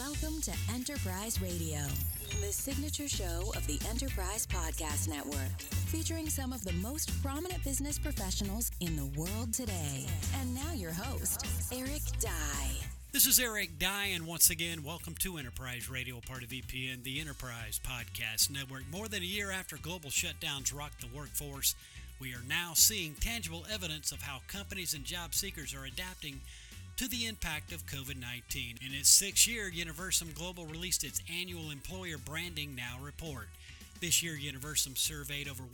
Welcome to Enterprise Radio, the signature show of the Enterprise Podcast Network, featuring some of the most prominent business professionals in the world today. And now your host, Eric Dye. This is Eric Dye, and once again, welcome to Enterprise Radio, part of EPN, the Enterprise Podcast Network. More than a year after global shutdowns rocked the workforce, we are now seeing tangible evidence of how companies and job seekers are adapting to the impact of COVID-19. In its sixth year, Universum Global released its annual Employer Branding Now report. This year, Universum surveyed over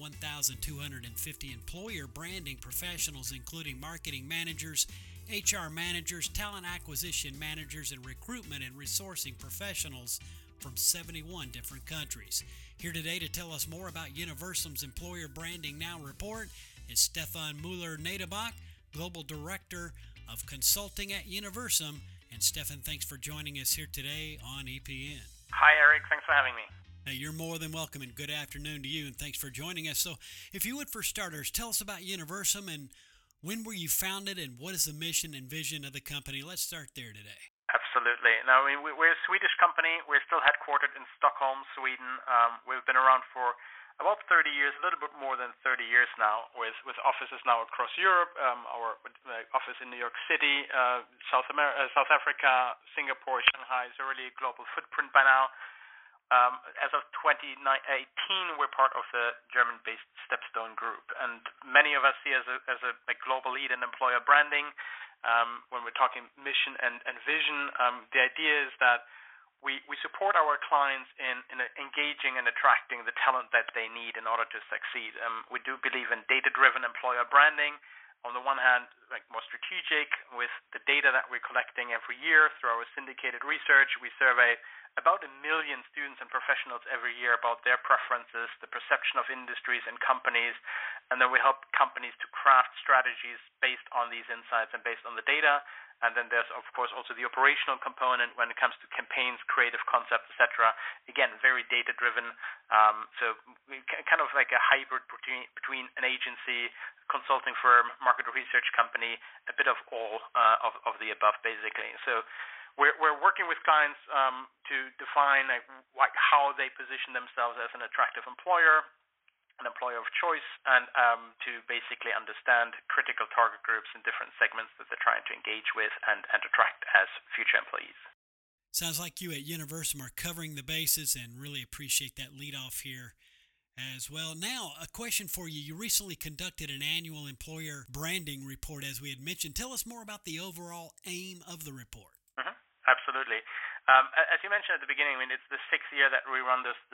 1,250 employer branding professionals, including marketing managers, HR managers, talent acquisition managers, and recruitment and resourcing professionals from 71 different countries. Here today to tell us more about Universum's Employer Branding Now report is Stefan Müller-Nadebach, Global Director of Consulting at Universum. And Stefan, thanks for joining us here today on EPN. Hi, Eric. Thanks for having me. You're more than welcome, and good afternoon to you, and thanks for joining us. So if you would, for starters, tell us about Universum and when were you founded and what is the mission and vision of the company? Let's start there today. Absolutely. Now, we're a Swedish company. We're still headquartered in Stockholm, Sweden. We've been around for about 30 years, a little bit more than 30 years now, with offices now across Europe, our office in New York City, South Africa, Singapore, Shanghai is a really global footprint by now. As of 2018, we're part of the German-based Stepstone Group, and many of us see as a global lead in employer branding. When we're talking mission and vision, the idea is that we support our clients in engaging and attracting the talent that they need in order to succeed. We do believe in data-driven employer branding. On the one hand, more strategic with the data that we're collecting every year through our syndicated research. We survey about 1 million students and professionals every year about their preferences, the perception of industries and companies, and then we help companies to craft strategies based on these insights and based on the data. And then there's, of course, also the operational component when it comes to campaigns, creative concepts, etc. Again, very data-driven. So kind of like a hybrid between an agency, consulting firm, market research company, a bit of all of the above, basically. So we're working with clients to define how they position themselves as an attractive employer, an employer of choice, and to basically understand critical target groups in different segments that they're trying to engage with and attract as future employees. Sounds like you at Universum are covering the bases and really appreciate that lead off here as well. Now, a question for you. You recently conducted an annual employer branding report, as we had mentioned. Tell us more about the overall aim of the report. Absolutely. As you mentioned at the beginning, it's the sixth year that we run this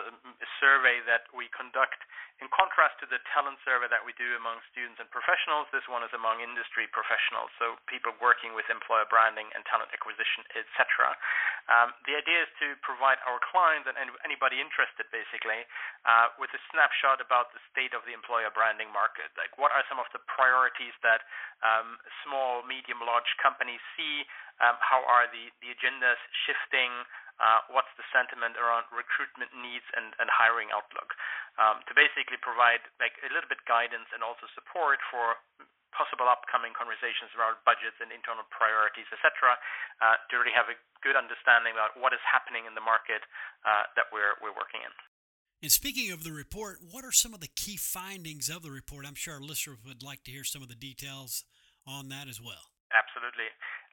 survey that we conduct. In contrast to the talent survey that we do among students and professionals, this one is among industry professionals, so people working with employer branding and talent acquisition, etc. The idea is to provide our clients and anybody interested, basically, with a snapshot about the state of the employer branding market. Like, what are some of the priorities that small, medium, large companies see? How are the agendas shifting? What's the sentiment around recruitment needs and hiring outlook? To basically provide a little bit guidance and also support for possible upcoming conversations around budgets and internal priorities, etc., to really have a good understanding about what is happening in the market that we're working in. And speaking of the report, what are some of the key findings of the report? I'm sure our listeners would like to hear some of the details on that as well. Absolutely.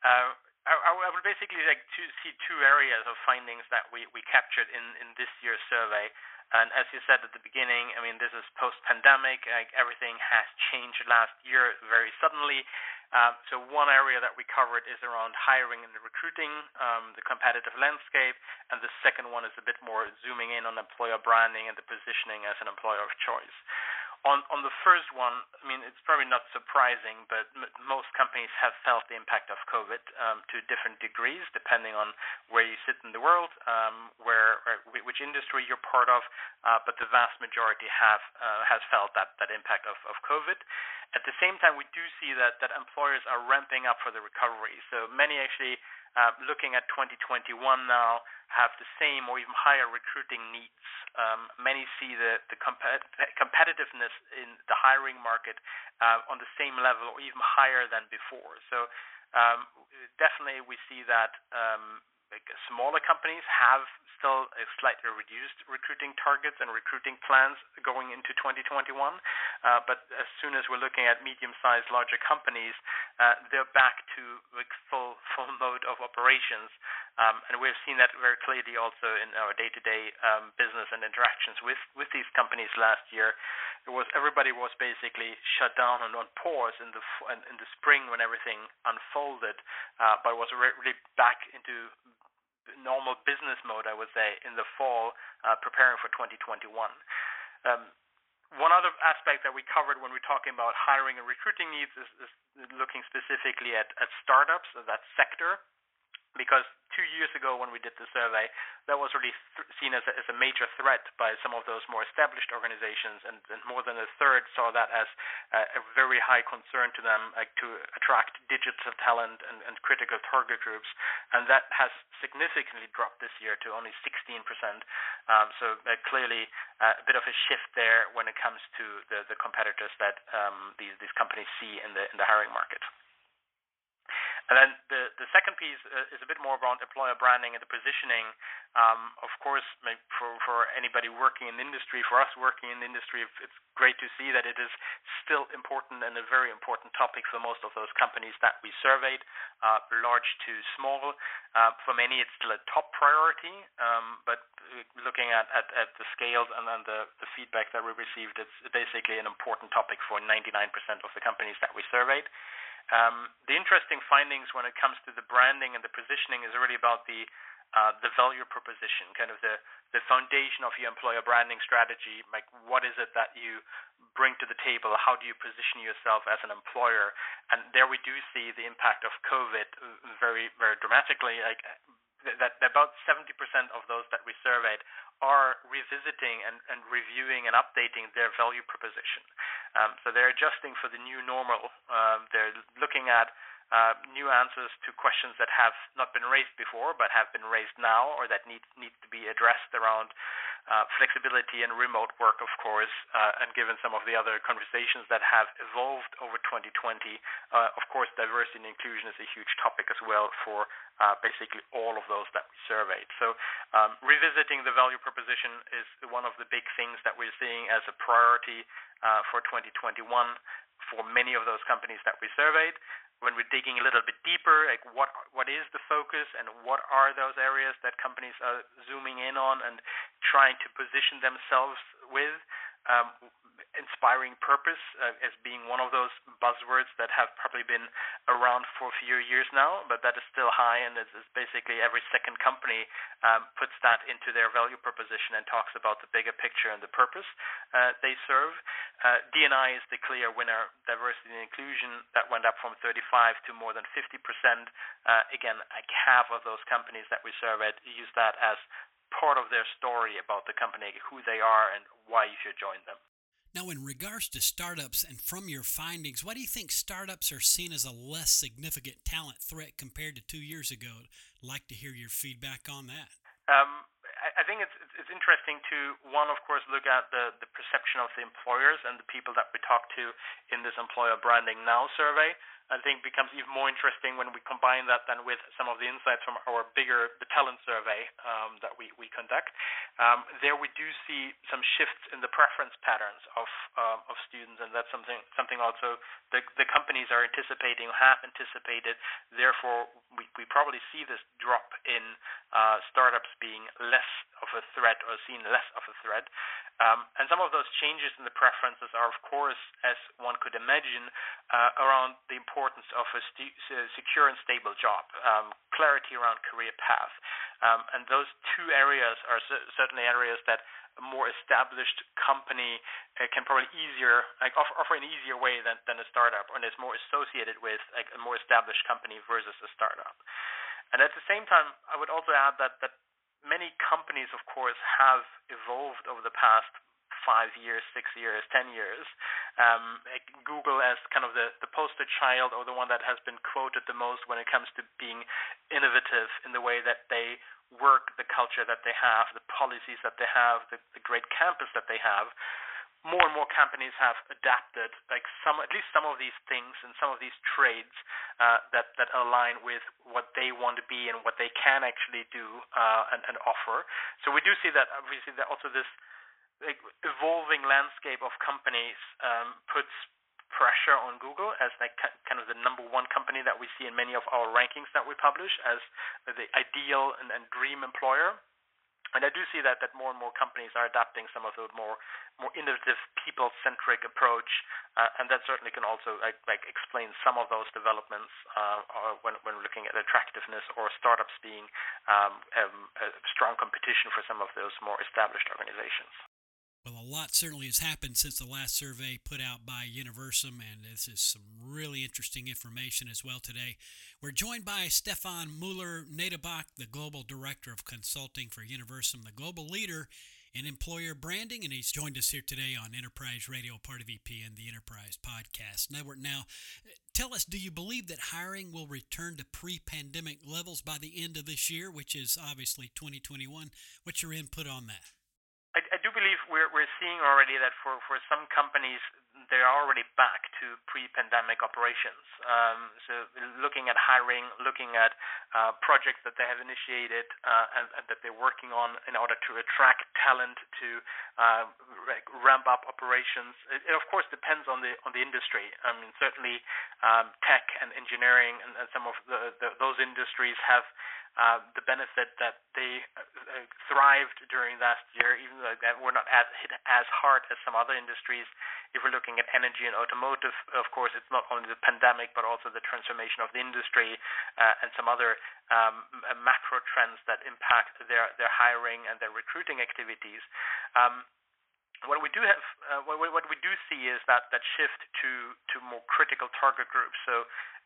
I would basically like to see two areas of findings that we captured in this year's survey. And as you said at the beginning, this is post-pandemic. Everything has changed last year very suddenly. So one area that we covered is around hiring and recruiting, the competitive landscape. And the second one is a bit more zooming in on employer branding and the positioning as an employer of choice. On the first one, it's probably not surprising, but most companies have felt the impact of COVID to different degrees, depending on where you sit in the world, which industry you're part of. But the vast majority has felt that impact of COVID. At the same time, we do see that employers are ramping up for the recovery. So many actually, looking at 2021 now, have the same or even higher recruiting needs. Many see the competitiveness in the hiring market on the same level or even higher than before. So definitely we see that smaller companies have still slightly reduced recruiting targets and recruiting plans going into 2021. But as soon as we're looking at medium-sized, larger companies, they're back to full mode of operations. And we've seen that very clearly also in our day-to-day business and interactions with these companies last year. Everybody was basically shut down and on pause in the spring when everything unfolded, but was really back into normal business mode, I would say, in the fall, preparing for 2021. One other aspect that we covered when we're talking about hiring and recruiting needs is looking specifically at startups, that sector. Because 2 years ago when we did the survey, that was really seen as a major threat by some of those more established organizations, and more than a third saw that as a very high concern to them, like to attract digital talent and critical target groups, and that has significantly dropped this year to only 16%. So clearly a bit of a shift there when it comes to the competitors that these companies see in the hiring market. And then the second piece is a bit more around employer branding and the positioning. Of course, for anybody working in the industry, for us working in the industry, it's great to see that it is still important and a very important topic for most of those companies that we surveyed, large to small. For many, it's still a top priority, but looking at the scales and then the feedback that we received, it's basically an important topic for 99% of the companies that we surveyed. The interesting findings when it comes to the branding and the positioning is really about the value proposition, kind of the foundation of your employer branding strategy. Like, what is it that you bring to the table? How do you position yourself as an employer? And there we do see the impact of COVID very, very dramatically. Like that about 70% of those that we surveyed are revisiting and reviewing and updating their value proposition. So they're adjusting for the new normal. They're looking at new answers to questions that have not been raised before but have been raised now, or that need to be addressed around flexibility and remote work, of course, and given some of the other conversations that have evolved over 2020, of course, diversity and inclusion is a huge topic as well for basically all of those that we surveyed. So revisiting the value proposition is one of the big things that we're seeing as a priority for 2021 for many of those companies that we surveyed. When we're digging a little bit deeper, like what is the focus and what are those areas that companies are zooming in on and trying to position themselves with, inspiring purpose as being one of those buzzwords that have probably been around for a few years now, but that is still high, and it's basically every second company puts that into their value proposition and talks about the bigger picture and the purpose they serve. D&I is the clear winner. Diversity and inclusion, that went up from 35 to more than 50%. Again, like half of those companies that we surveyed use that as part of their story about the company, who they are and why you should join them. Now, in regards to startups and from your findings, why do you think startups are seen as a less significant talent threat compared to 2 years ago? I'd like to hear your feedback on that. I think it's interesting to, one, of course, look at the perception of the employers and the people that we talk to in this Employer Branding Now survey. I think becomes even more interesting when we combine that then with some of the insights from our the talent survey that we conduct. There we do see some shifts in the preference patterns of students, and that's something also the companies are anticipating, have anticipated. Therefore, we probably see this drop in startups being less of a threat or seen less of a threat. And some of those changes in the preferences are, of course, as one could imagine, around the importance of a secure and stable job, clarity around career path. And those two areas are certainly areas that a more established company can probably offer an easier way than a startup, and is more associated with like a more established company versus a startup. And at the same time, I would also add that many companies, of course, have evolved over the past 5 years, 6 years, 10 years. Google as kind of the poster child, or the one that has been quoted the most when it comes to being innovative in the way that they work, the culture that they have, the policies that they have, the great campus that they have. more and more companies have adapted, like at least some of these things and some of these trades that align with what they want to be and what they can actually do and offer. So we do see that obviously that also this evolving landscape of companies puts pressure on Google as kind of the number one company that we see in many of our rankings that we publish as the ideal and dream employer. And I do see that more and more companies are adapting some of the more innovative, people-centric approach, and that certainly can also explain some of those developments when looking at attractiveness or startups being a strong competition for some of those more established organizations. Well, a lot certainly has happened since the last survey put out by Universum, and this is some really interesting information as well today. We're joined by Stefan Müller-Nadebach, the Global Director of Consulting for Universum, the global leader in employer branding, and he's joined us here today on Enterprise Radio, part of EPN, the Enterprise Podcast Network. Now, tell us, do you believe that hiring will return to pre-pandemic levels by the end of this year, which is obviously 2021? What's your input on that? I do believe we're seeing already that for some companies, they're already back to pre-pandemic operations. So looking at hiring, looking at projects that they have initiated and that they're working on in order to attract talent to ramp up operations. It of course depends on the industry. I mean, certainly tech and engineering and some of those industries have the benefit that they thrived during last year, even though we're not hit as hard as some other industries. If we're looking at energy and automotive, of course, it's not only the pandemic, but also the transformation of the industry and some other macro trends that impact their hiring and their recruiting activities. What we do have, what we do see is that shift to more critical target groups. So.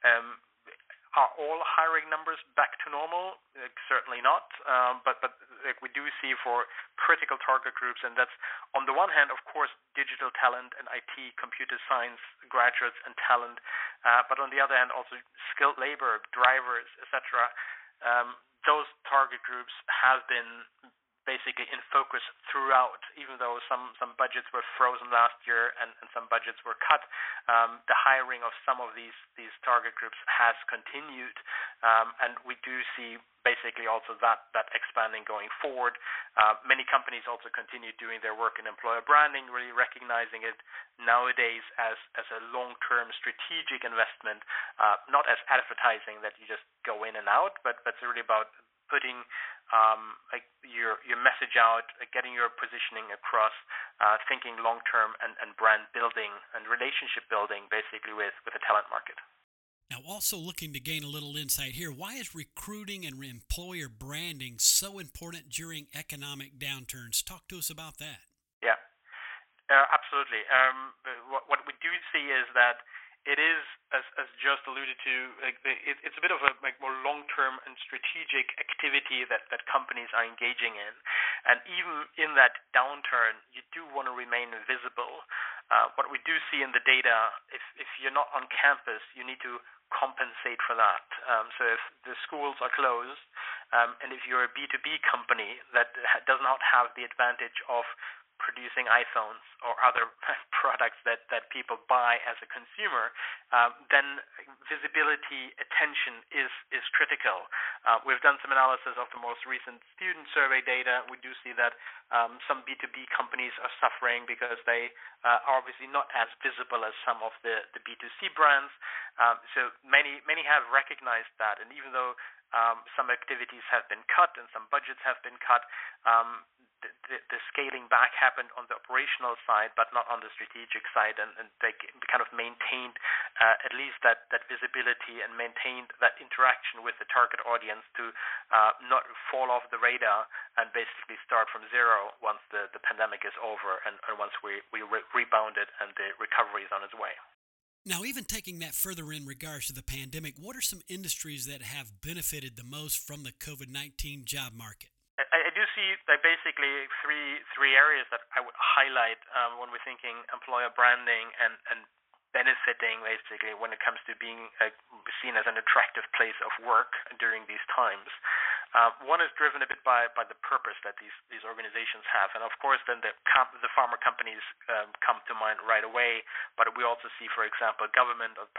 Are all hiring numbers back to normal? Certainly not, but we do see for critical target groups, and that's on the one hand, of course, digital talent and IT, computer science graduates and talent, but on the other hand, also skilled labor, drivers, etc. Those target groups have been basically in focus throughout, even though some budgets were frozen last year and some budgets were cut. The hiring of some of these target groups has continued, and we do see basically also that expanding going forward. Many companies also continue doing their work in employer branding, really recognizing it nowadays as a long-term strategic investment, not as advertising that you just go in and out, but it's really about putting your message out, getting your positioning across, thinking long-term and brand building and relationship building basically with the talent market. Now, also looking to gain a little insight here, why is recruiting and employer branding so important during economic downturns? Talk to us about that. Yeah, absolutely. What we do see is that it is, as just alluded to, it's a bit of a more long-term and strategic activity that companies are engaging in. And even in that downturn, you do want to remain visible. What we do see in the data, if you're not on campus, you need to compensate for that. So if the schools are closed, and if you're a B2B company that does not have the advantage of producing iPhones or other products that people buy as a consumer, then visibility, attention is critical. We've done some analysis of the most recent student survey data. We do see that some B2B companies are suffering because they are obviously not as visible as some of the B2C brands. So many have recognized that, and even though some activities have been cut and some budgets have been cut, the scaling back happened on the operational side, but not on the strategic side, and they kind of maintained at least that visibility and maintained that interaction with the target audience to not fall off the radar and basically start from zero once the pandemic is over and once we rebounded and the recovery is on its way. Now, even taking that further in regards to the pandemic, what are some industries that have benefited the most from the COVID-19 job market? I do see basically three areas that I would highlight when we're thinking employer branding and benefiting basically when it comes to being seen as an attractive place of work during these times. One is driven a bit by the purpose that these organizations have, and of course, then the pharma companies come to mind right away. But we also see, for example, government or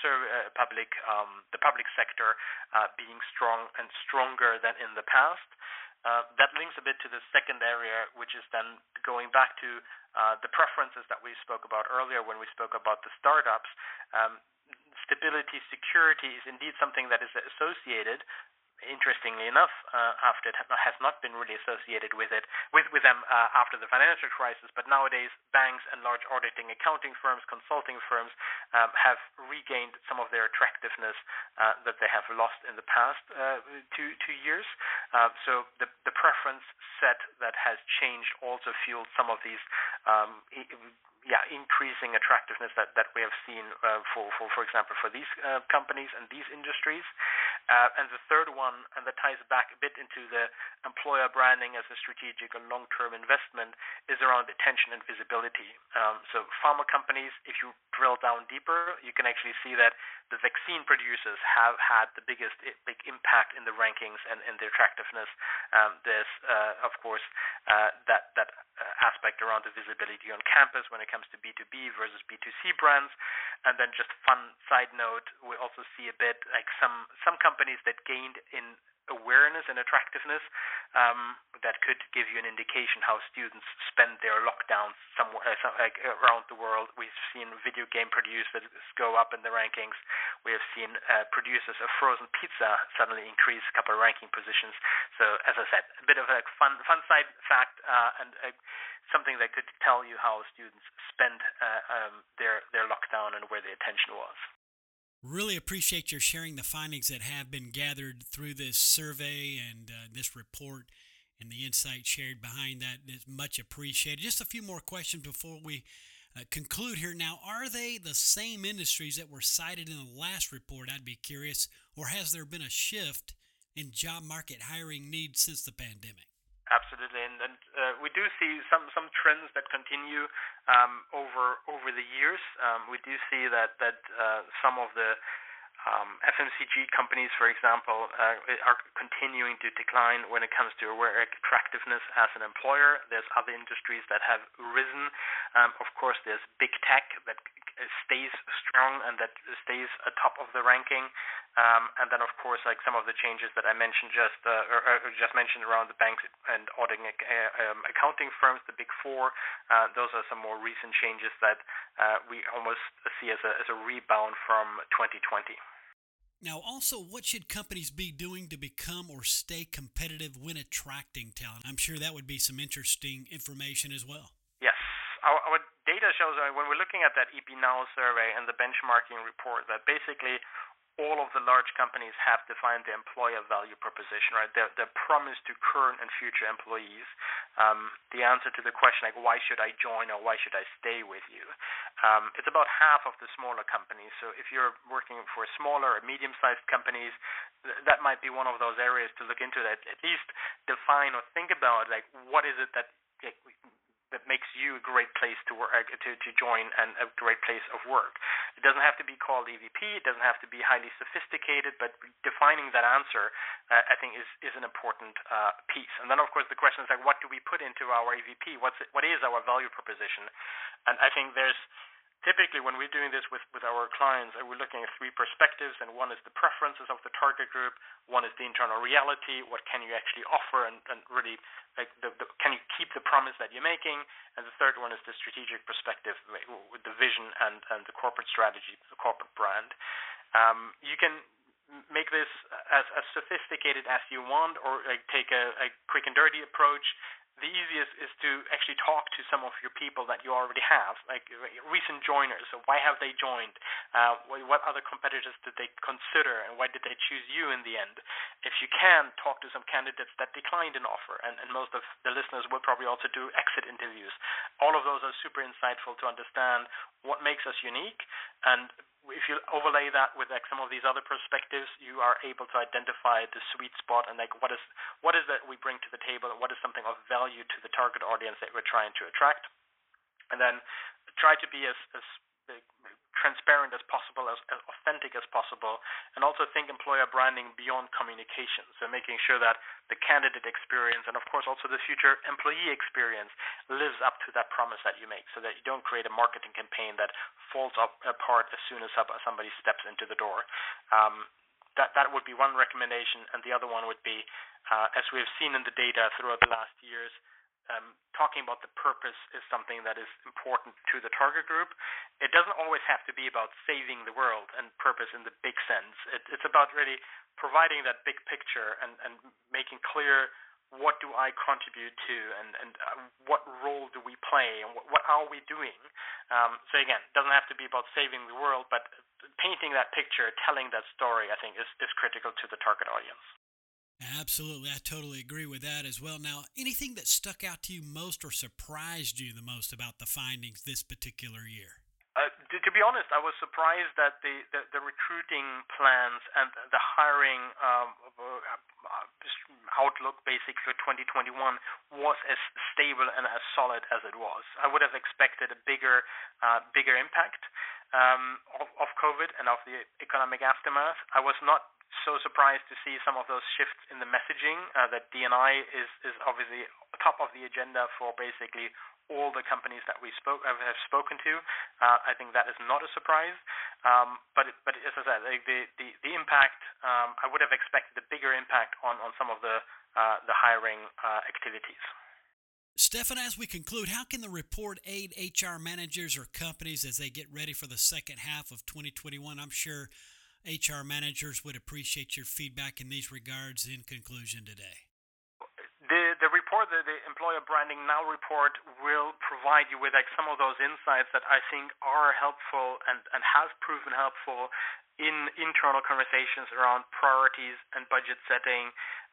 the public sector being strong and stronger than in the past. That links a bit to the second area, which is then going back to the preferences that we spoke about earlier when we spoke about the startups. Stability, security is indeed something that is associated, interestingly enough, after it has not been really associated with them after the financial crisis. But nowadays, banks and large auditing accounting firms, consulting firms have regained some of their attractiveness that they have lost in the past 2 years. So the preference set that has changed also fueled some of these increasing attractiveness that we have seen for example, for these companies and these industries. And the third one, and that ties back a bit into the employer branding as a strategic and long-term investment, is around attention and visibility. So pharma companies, if you drill down deeper, you can actually see that the vaccine producers have had the big impact in the rankings and in the attractiveness. There's, of course, that aspect around the visibility on campus when it comes to B2B versus B2C brands. And then just fun side note, we also see a bit like some companies that gained in awareness and attractiveness that could give you an indication how students spend their lockdowns somewhere around the world. We've seen video game producers go up in the rankings. We have seen producers of frozen pizza suddenly increase a couple of ranking positions. So as I said, a bit of a fun side fact and something that could tell you how students spend their lockdown and where the attention was. Really appreciate your sharing the findings that have been gathered through this survey and this report, and the insight shared behind that is much appreciated. Just a few more questions before we conclude here. Now, are they the same industries that were cited in the last report? I'd be curious. Or has there been a shift in job market hiring needs since the pandemic? Absolutely, and we do see some trends that continue over the years. We do see that some of the FMCG companies, for example, are continuing to decline when it comes to attractiveness as an employer. There's other industries that have risen. Of course, there's big tech that stays strong and that stays atop of the ranking. And then, of course, like some of the changes that I mentioned just mentioned around the banks and auditing accounting firms, the Big Four. Those are some more recent changes that we almost see as a rebound from 2020. Now, also, what should companies be doing to become or stay competitive when attracting talent? I'm sure that would be some interesting information as well. Yes. Our data shows when we're looking at that EP Now survey and the benchmarking report that basically all of the large companies have defined the employer value proposition, right? Their promise to current and future employees. The answer to the question, like, why should I join or why should I stay with you? It's about half of the smaller companies. So if you're working for smaller or medium-sized companies, that might be one of those areas to look into, that at least define or think about, like, what is it that makes you a great place to work, to join, and a great place of work. It doesn't have to be called EVP. It doesn't have to be highly sophisticated, but defining that answer, I think, is an important piece. And then, of course, the question is, like, what do we put into our EVP? What is our value proposition? And I think there's typically, when we're doing this with our clients, we're looking at three perspectives, and one is the preferences of the target group, one is the internal reality, what can you actually offer, and really, like, can you keep the promise that you're making, and the third one is the strategic perspective with the vision and the corporate strategy, the corporate brand. You can make this as sophisticated as you want, or like take a quick and dirty approach. The easiest is to actually talk to some of your people that you already have, like recent joiners. So why have they joined? What other competitors did they consider, and why did they choose you in the end? If you can, talk to some candidates that declined an offer, and most of the listeners will probably also do exit interviews. All of those are super insightful to understand what makes us unique, and if you overlay that with like some of these other perspectives, you are able to identify the sweet spot and like what is that we bring to the table, and what is something of value to the target audience that we're trying to attract. And then try to be as transparent as possible, as authentic as possible, and also think employer branding beyond communication. So making sure that the candidate experience and, of course, also the future employee experience lives up to that promise that you make, so that you don't create a marketing campaign that falls apart as soon as somebody steps into the door. That would be one recommendation, and the other one would be, as we have seen in the data throughout the last years, talking about the purpose is something that is important to the target group. It doesn't always have to be about saving the world and purpose in the big sense. It's about really providing that big picture and making clear, what do I contribute to, and what role do we play, and what are we doing? So again, it doesn't have to be about saving the world, but painting that picture, telling that story, I think is critical to the target audience. Absolutely. I totally agree with that as well. Now, anything that stuck out to you most or surprised you the most about the findings this particular year? To be honest, I was surprised that the recruiting plans and the hiring outlook basically for 2021 was as stable and as solid as it was. I would have expected a bigger impact of COVID and of the economic aftermath. I was not so surprised to see some of those shifts in the messaging, that D&I is obviously top of the agenda for basically all the companies that we have spoken to. I think that is not a surprise. But as I said, the impact, I would have expected a bigger impact on some of the hiring activities. Stefan, as we conclude, how can the report aid HR managers or companies as they get ready for the second half of 2021? I'm sure HR managers would appreciate your feedback in these regards in conclusion today. The report, the Employer Branding Now report, will provide you with some of those insights that I think are helpful and has proven helpful in internal conversations around priorities and budget setting.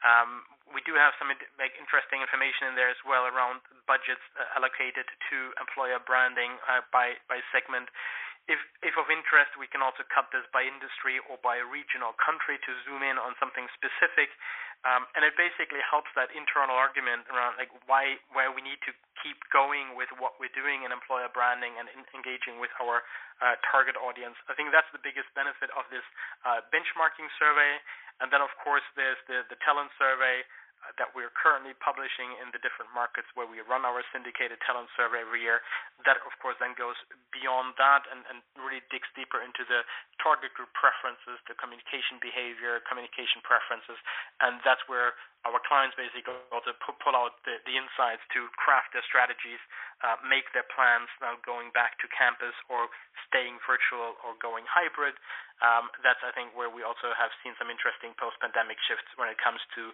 We do have some interesting information in there as well around budgets allocated to employer branding by segment. If of interest, we can also cut this by industry or by regional country to zoom in on something specific. And it basically helps that internal argument around where we need to keep going with what we're doing in employer branding and engaging with our target audience. I think that's the biggest benefit of this benchmarking survey. And then, of course, there's the talent survey that we're currently publishing in the different markets where we run our syndicated talent survey every year. That, of course, then goes beyond that and really digs deeper into the target group preferences, the communication behavior, communication preferences, and that's where our clients basically go to pull out the insights to craft their strategies, make their plans now going back to campus or staying virtual or going hybrid. That's, I think, where we also have seen some interesting post-pandemic shifts when it comes to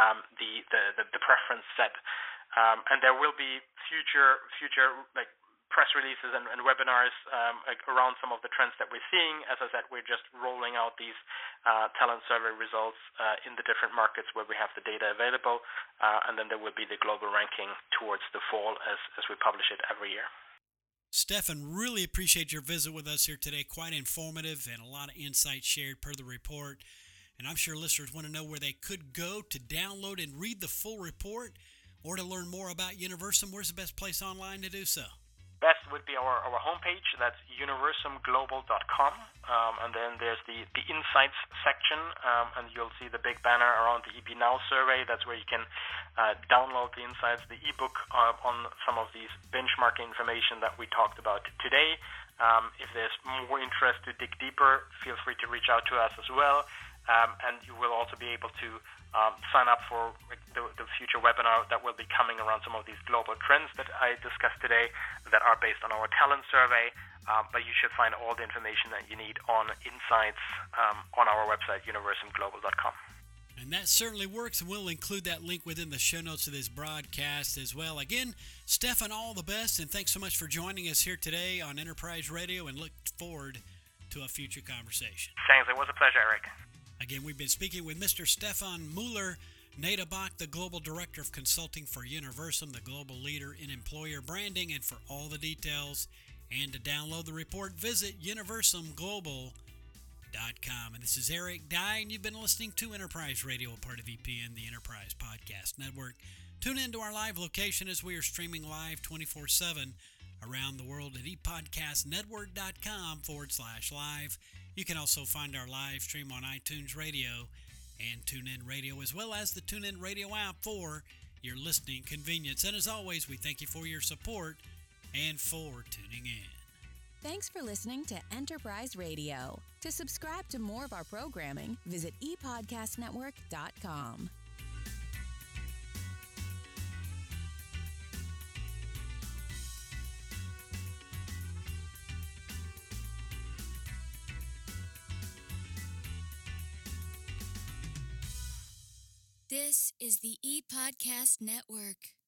the preference set. And there will be future press releases and webinars around some of the trends that we're seeing. As I said, we're just rolling out these talent survey results in the different markets where we have the data available, and then there will be the global ranking towards the fall as we publish it every year. Stefan, really appreciate your visit with us here today. Quite informative and a lot of insights shared per the report. And I'm sure listeners want to know where they could go to download and read the full report or to learn more about Universum. Where's the best place online to do so? Best would be our homepage. That's universumglobal.com. And then there's the Insights section, and you'll see the big banner around the EP Now survey. That's where you can download the insights, the ebook on some of these benchmarking information that we talked about today. If there's more interest to dig deeper, feel free to reach out to us as well. And you will also be able to sign up for the future webinar that will be coming around some of these global trends that I discussed today that are based on our talent survey. But you should find all the information that you need on Insights on our website, universumglobal.com. And that certainly works, and we'll include that link within the show notes of this broadcast as well. Again, Stefan, all the best, and thanks so much for joining us here today on Enterprise Radio, and look forward to a future conversation. Thanks. It was a pleasure, Eric. Again, we've been speaking with Mr. Stefan Muller, Nada Bach, the Global Director of Consulting for Universum, the global leader in employer branding. And for all the details and to download the report, visit universumglobal.com. And this is Eric Dye, and you've been listening to Enterprise Radio, a part of VPN, the Enterprise Podcast Network. Tune in to our live location as we are streaming live 24/7 around the world at epodcastnetwork.com/live. You can also find our live stream on iTunes Radio and TuneIn Radio, as well as the TuneIn Radio app for your listening convenience. And as always, we thank you for your support and for tuning in. Thanks for listening to Enterprise Radio. To subscribe to more of our programming, visit epodcastnetwork.com. This is the ePodcast Network.